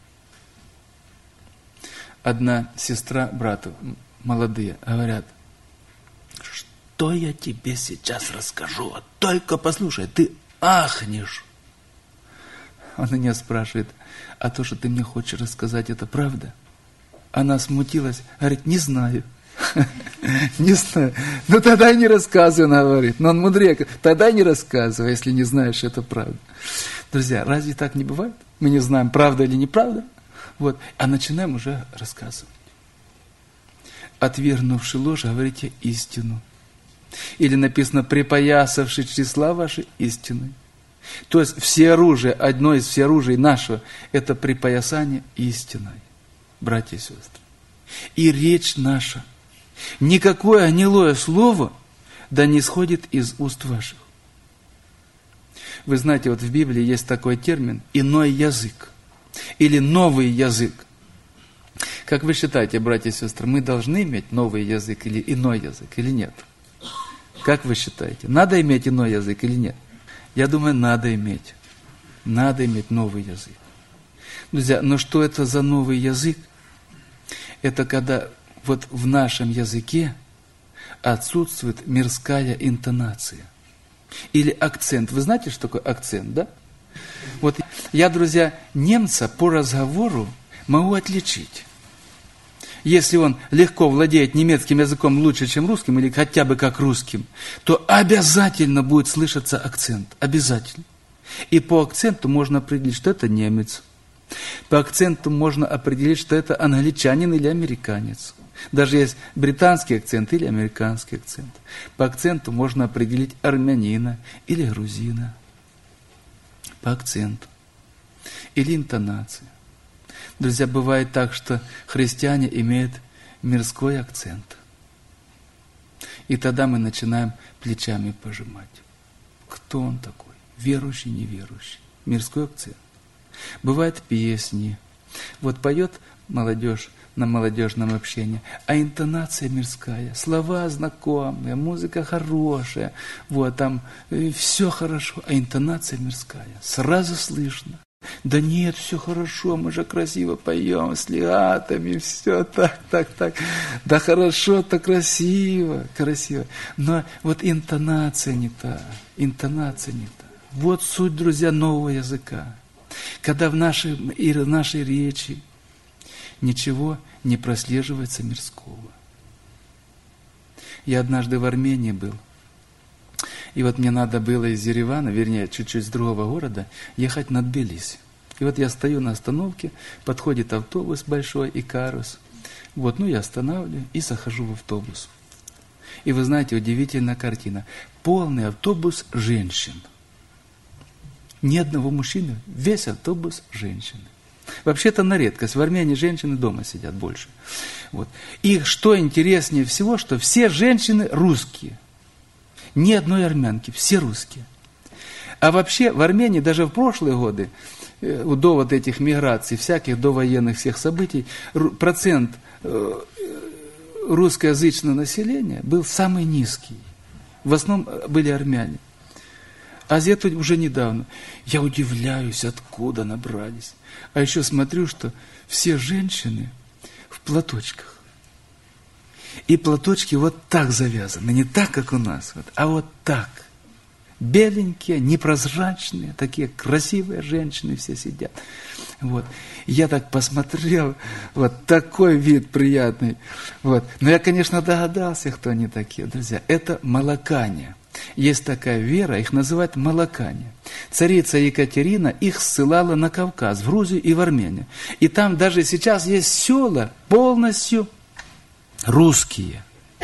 Одна сестра, брата, молодые, говорят, что я тебе сейчас расскажу, а только послушай, ты ахнешь. Он меня спрашивает, а то, что ты мне хочешь рассказать, это правда? Она смутилась, говорит, не знаю. Не знаю. Ну тогда и не рассказывай, она говорит. Но он мудрее, тогда и не рассказывай, если не знаешь, что это правда. Друзья, разве так не бывает? Мы не знаем, правда или неправда. Вот. А начинаем уже рассказывать. Отвергнувши ложь, говорите истину. Или написано, припоясавши числа ваши истиной. То есть всеоружие, одно из всеоружий нашего, это припоясание истиной, братья и сестры. И речь наша, никакое гнилое слово да не исходит из уст ваших. Вы знаете, вот в Библии есть такой термин «иной язык» или «новый язык». Как вы считаете, братья и сестры, мы должны иметь новый язык или иной язык, или нет? Как вы считаете, надо иметь иной язык или нет? Я думаю, надо иметь. Надо иметь новый язык. Друзья, но что это за новый язык? Это когда вот в нашем языке отсутствует мирская интонация. Или акцент. Вы знаете, что такое акцент, да? Вот я, друзья, немца по разговору могу отличить. если он легко владеет немецким языком лучше, чем русским, или хотя бы как русским, то обязательно будет слышаться акцент. Обязательно. И по акценту можно определить, что это немец. По акценту можно определить, что это англичанин или американец. Даже есть британский акцент или американский акцент. По акценту можно определить армянина или грузина. По акценту. Или интонации. Друзья, бывает так, что христиане имеют мирской акцент. И тогда мы начинаем плечами пожимать. Кто он такой? Верующий, неверующий. Мирской акцент. Бывают песни. Вот поет молодежь на молодежном общении, а интонация мирская, слова знакомые, музыка хорошая, вот там все хорошо, а интонация мирская. Сразу слышно. Да нет, все хорошо, мы же красиво поем с лиатами, все так. Да хорошо, так красиво. Но вот интонация не та. Вот суть, друзья, нового языка. Когда в нашей речи ничего не прослеживается мирского. Я однажды в Армении был. И вот мне надо было из Еревана, вернее, чуть-чуть с другого города, ехать на Тбилиси. И вот я стою на остановке, подходит автобус большой, Икарус. Вот, я останавливаю и захожу в автобус. И вы знаете, удивительная картина. Полный автобус женщин. Ни одного мужчины, весь автобус женщины. Вообще-то на редкость. В Армении женщины дома сидят больше. Вот. И что интереснее всего, что все женщины русские. Ни одной армянки, все русские. А вообще в Армении даже в прошлые годы, до вот этих миграций, всяких довоенных всех событий, процент русскоязычного населения был самый низкий. В основном были армяне. А это уже недавно. Я удивляюсь, откуда набрались. А еще смотрю, что все женщины в платочках. И платочки вот так завязаны. Не так, как у нас, а вот так. Беленькие, непрозрачные, такие красивые женщины все сидят. Вот. Я так посмотрел, вот такой вид приятный. Вот. Но я, конечно, догадался, кто они такие, друзья. Это молокане. Есть такая вера, их называют молокане. Царица Екатерина их ссылала на Кавказ, в Грузию и в Армению. И там даже сейчас есть села полностью русские.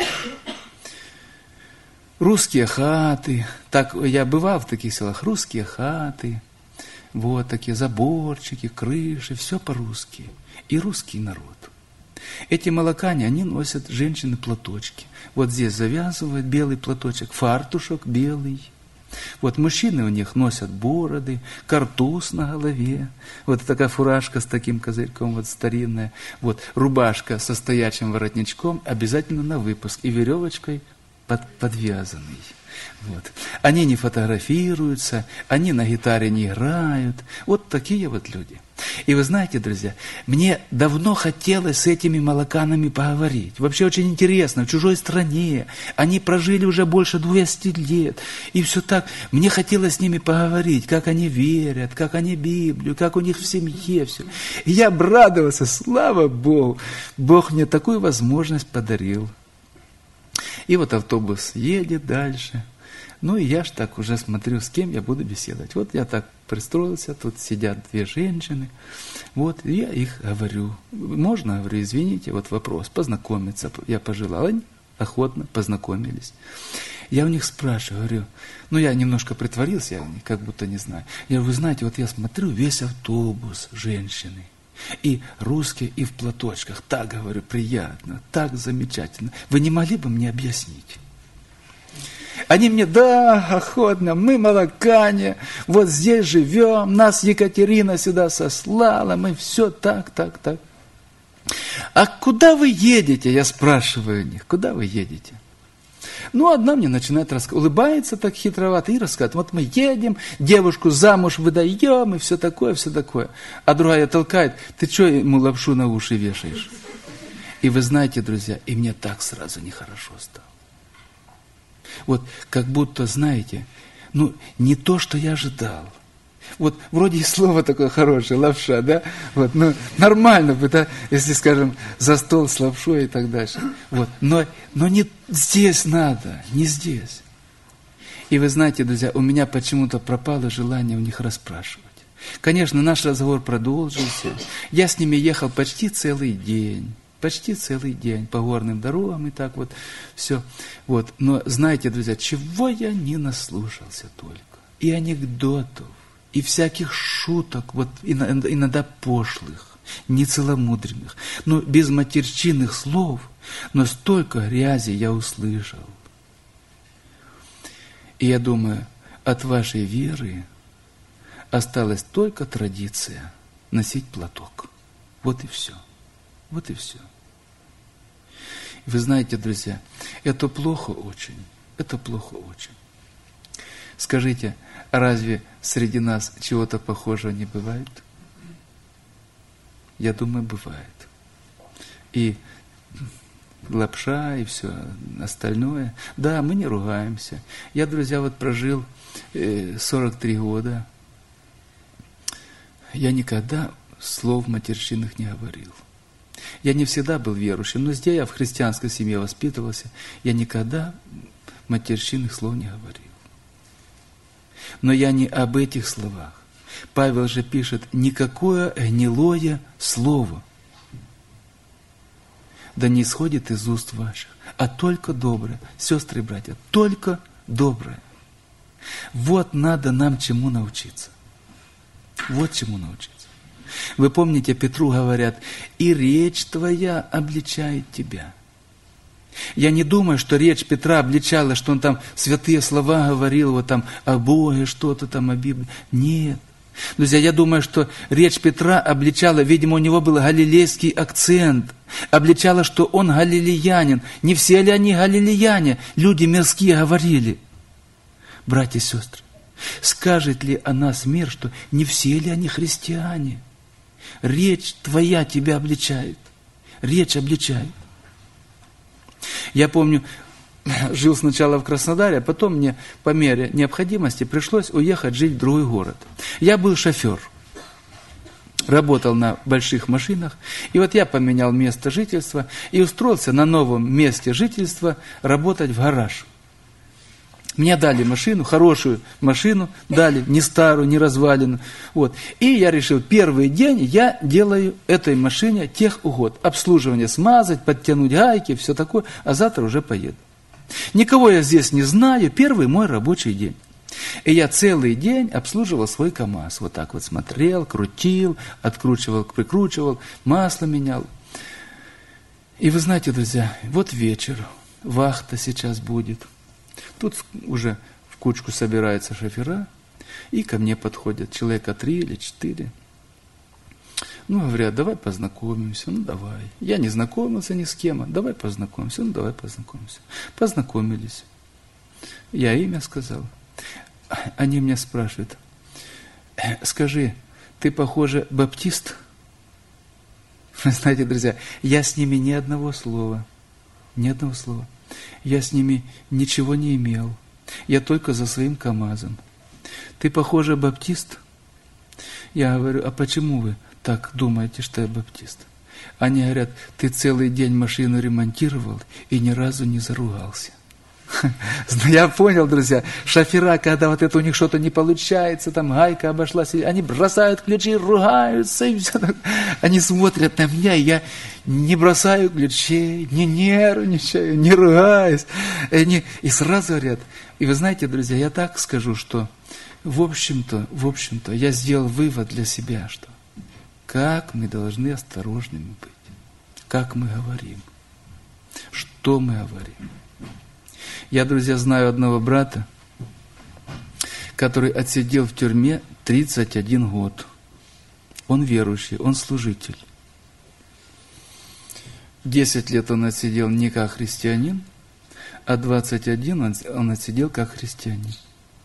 Русские хаты. Так, я бывал в таких селах. Русские хаты. Вот такие заборчики, крыши. Все по-русски. И русский народ. Эти молокане, они носят, женщины, платочки. Вот здесь завязывают белый платочек, фартушок белый. Вот мужчины у них носят бороды, картуз на голове. Вот такая фуражка с таким козырьком, вот старинная. Вот рубашка со стоячим воротничком, обязательно на выпуск. И веревочкой подвязанный. Вот. Они не фотографируются, они на гитаре не играют. Вот такие вот люди. И вы знаете, друзья, мне давно хотелось с этими молоканами поговорить. Вообще очень интересно, в чужой стране. Они прожили уже больше 200 лет. И все так. Мне хотелось с ними поговорить, как они верят, как они Библию, как у них в семье все. И я обрадовался, слава Богу. Бог мне такую возможность подарил. И вот автобус едет дальше. Ну и я ж так уже смотрю, с кем я буду беседовать. Вот я так пристроился, тут сидят две женщины. Вот, и я их говорю. Можно, говорю, извините, вот вопрос, познакомиться. Я пожелал, они охотно познакомились. Я у них спрашиваю, говорю, я немножко притворился, я как будто не знаю. Я говорю, вы знаете, вот я смотрю, весь автобус женщины. И русские, и в платочках. Так, говорю, приятно, так замечательно. Вы не могли бы мне объяснить? Они мне, да, охотно, мы молокане, вот здесь живем, нас Екатерина сюда сослала, мы все так. А куда вы едете, я спрашиваю у них, куда вы едете? Одна мне начинает рассказывать, улыбается так хитровато и рассказывает, вот мы едем, девушку замуж выдаем, и все такое. А другая толкает, ты что ему лапшу на уши вешаешь? И вы знаете, друзья, и мне так сразу нехорошо стало. Вот как будто, знаете, не то, что я ожидал. Вот вроде и слово такое хорошее, лапша, да? Вот, ну, нормально бы, да, если, скажем, за стол с лапшой и так дальше. Вот, но не здесь надо, не здесь. И вы знаете, друзья, у меня почему-то пропало желание у них расспрашивать. Конечно, наш разговор продолжился. Я с ними ехал почти целый день по горным дорогам и так вот все. Вот. Но знаете, друзья, чего я не наслушался только? И анекдотов, и всяких шуток, вот иногда пошлых, нецеломудренных, но без матерчинных слов, но столько грязи я услышал. И я думаю, от вашей веры осталась только традиция носить платок. Вот и все. Вот и все. Вы знаете, друзья, это плохо очень. Это плохо очень. Скажите, разве среди нас чего-то похожего не бывает? Я думаю, бывает. И лапша, и все остальное. Да, мы не ругаемся. Я, друзья, вот прожил 43 года. Я никогда слов матерщинных не говорил. Я не всегда был верующим, но здесь я в христианской семье воспитывался. Я никогда матерщинных слов не говорил. Но я не об этих словах. Павел же пишет, никакое гнилое слово да не исходит из уст ваших, а только доброе. Сестры и братья, только доброе. Вот надо нам чему научиться. Вот чему научиться. Вы помните, Петру говорят, и речь твоя обличает тебя. Я не думаю, что речь Петра обличала, что он там святые слова говорил, вот там о Боге, что-то там о Библии. Нет. Друзья, я думаю, что речь Петра обличала, видимо, у него был галилейский акцент, обличала, что он галилеянин. Не все ли они галилеяне? Люди мирские говорили. Братья и сестры, скажет ли о нас мир, что не все ли они христиане? Речь твоя тебя обличает. Речь обличает. Я помню, жил сначала в Краснодаре, а потом мне по мере необходимости пришлось уехать жить в другой город. Я был шофер, работал на больших машинах, и вот я поменял место жительства и устроился на новом месте жительства работать в гараж. Мне дали машину, хорошую машину, дали, не старую, не разваленную. Вот. И я решил, первый день я делаю этой машине техугод. Обслуживание смазать, подтянуть гайки, все такое, а завтра уже поеду. Никого я здесь не знаю, первый мой рабочий день. И я целый день обслуживал свой КАМАЗ. Вот так вот смотрел, крутил, откручивал, прикручивал, масло менял. И вы знаете, друзья, вот вечер, вахта сейчас будет. Тут уже в кучку собираются шофера, и ко мне подходят человека 3 или 4. Ну, говорят, давай познакомимся, ну давай. Я не знакомился ни с кем, давай познакомимся, ну давай познакомимся. Познакомились. Я имя сказал. Они меня спрашивают, скажи, ты, похоже, баптист? Вы знаете, друзья, я с ними ни одного слова. Я с ними ничего не имел. Я только за своим КАМАЗом. Ты, похоже, баптист? Я говорю, а почему вы так думаете, что я баптист? Они говорят, ты целый день машину ремонтировал и ни разу не заругался. Я понял, друзья, шофера, когда вот это у них что-то не получается, там гайка обошлась, они бросают ключи, ругаются, и все так. Они смотрят на меня, и я не бросаю ключей, не нервничаю, не ругаюсь. И сразу говорят, и вы знаете, друзья, я так скажу, что в общем-то, я сделал вывод для себя, что как мы должны осторожными быть, как мы говорим, что мы говорим. Я, друзья, знаю одного брата, который отсидел в тюрьме 31 год. Он верующий, он служитель. 10 лет он отсидел не как христианин, а 21 он отсидел как христианин.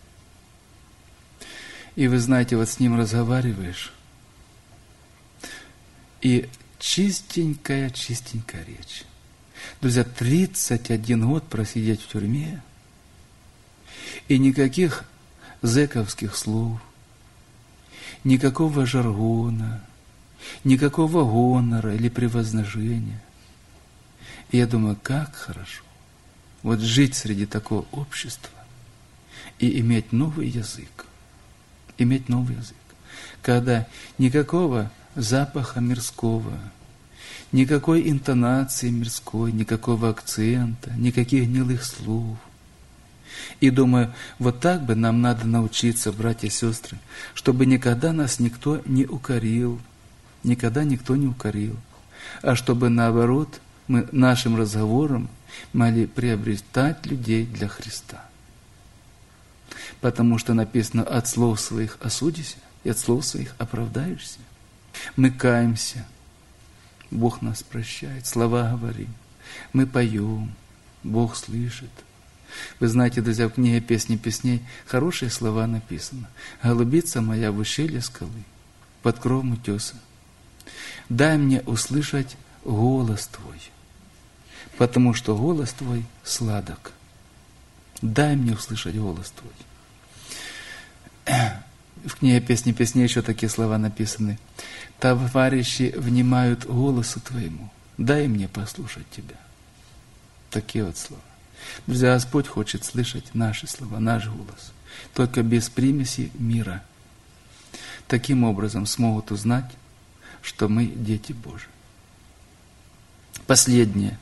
И вы знаете, вот с ним разговариваешь, и чистенькая речь. Друзья, 31 год просидеть в тюрьме, и никаких зэковских слов, никакого жаргона, никакого гонора или превозношения. И я думаю, как хорошо вот жить среди такого общества и иметь новый язык. Иметь новый язык. Когда никакого запаха мирского, никакой интонации мирской, никакого акцента, никаких гнилых слов. И думаю, вот так бы нам надо научиться, братья и сестры, чтобы никогда нас никто не укорил, никогда никто не укорил, а чтобы наоборот мы нашим разговором могли приобретать людей для Христа. Потому что написано, от слов своих осудишься, и от слов своих оправдаешься. Мы каемся, Бог нас прощает, слова говорим, мы поем, Бог слышит. Вы знаете, друзья, в книге «Песни песней» хорошие слова написано. «Голубица моя в ущелье скалы, под кровом утеса, дай мне услышать голос Твой, потому что голос Твой сладок. Дай мне услышать голос Твой». В книге «Песни песней» еще такие слова написаны. «Товарищи внимают голосу Твоему, дай мне послушать Тебя». Такие вот слова. Друзья, Господь хочет слышать наши слова, наш голос, только без примеси мира. Таким образом смогут узнать, что мы дети Божии. Последнее.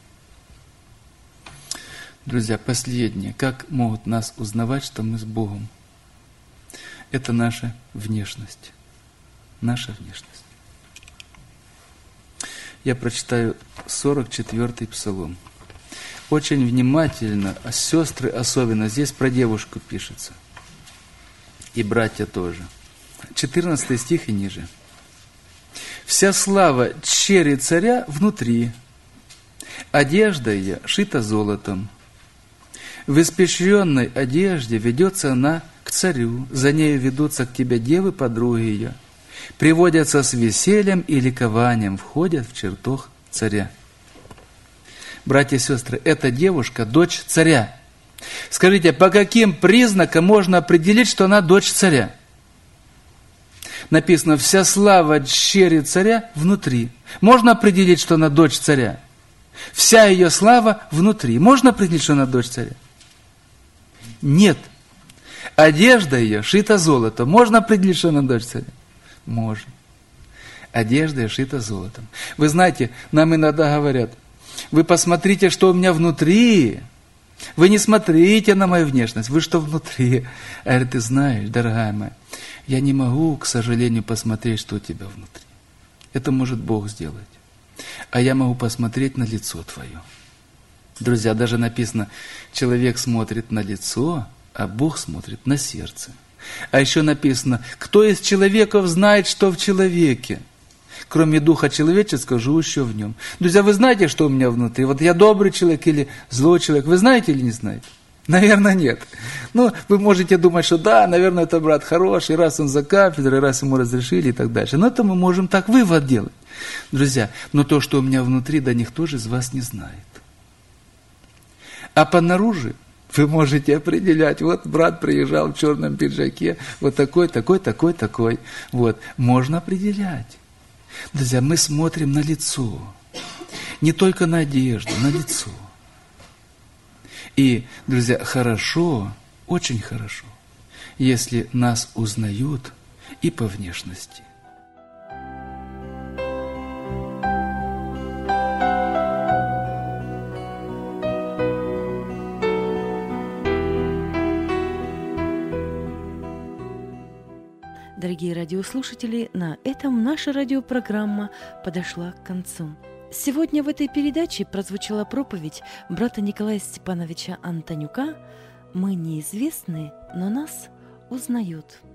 Друзья, последнее. Как могут нас узнавать, что мы с Богом? Это наша внешность. Наша внешность. Я прочитаю 44-й псалом. Очень внимательно, а сестры особенно, здесь про девушку пишется. И братья тоже. 14 стих и ниже. «Вся слава чери царя внутри, одежда ее шита золотом. В испещренной одежде ведется она к царю, за нею ведутся к тебе девы, подруги ее, приводятся с весельем и ликованием, входят в чертог царя». Братья и сестры, эта девушка – дочь царя. Скажите, по каким признакам можно определить, что она дочь царя? Написано, вся слава чери царя внутри. Можно определить, что она дочь царя? Вся ее слава внутри. Можно определить, что она дочь царя? Нет. Одежда ее шита золотом. Можно определить, что она дочь царя? Можно. Одежда ее шита золотом. Вы знаете, нам иногда говорят, вы посмотрите, что у меня внутри. Вы не смотрите на мою внешность. Вы что внутри? А я говорю, ты знаешь, дорогая моя, я не могу, к сожалению, посмотреть, что у тебя внутри. Это может Бог сделать. А я могу посмотреть на лицо твое. Друзья, даже написано, человек смотрит на лицо, а Бог смотрит на сердце. А еще написано, кто из человеков знает, что в человеке, кроме духа человеческого, живущего в нем. Друзья, вы знаете, что у меня внутри? Вот я добрый человек или злой человек. Вы знаете или не знаете? Наверное, нет. Ну, вы можете думать, что да, наверное, это брат хороший, раз он за кафедрой, раз ему разрешили и так дальше. Но это мы можем так вывод делать. Друзья, но то, что у меня внутри, да никто же из вас не знает. А понаружи вы можете определять, вот брат приезжал в черном пиджаке, вот такой, такой, такой, такой. Вот, можно определять. Друзья, мы смотрим на лицо, не только на одежду, на лицо. И, друзья, хорошо, очень хорошо, если нас узнают и по внешности. Дорогие радиослушатели, на этом наша радиопрограмма подошла к концу. Сегодня в этой передаче прозвучала проповедь брата Николая Степановича Антонюка «Мы неизвестны, но нас узнают».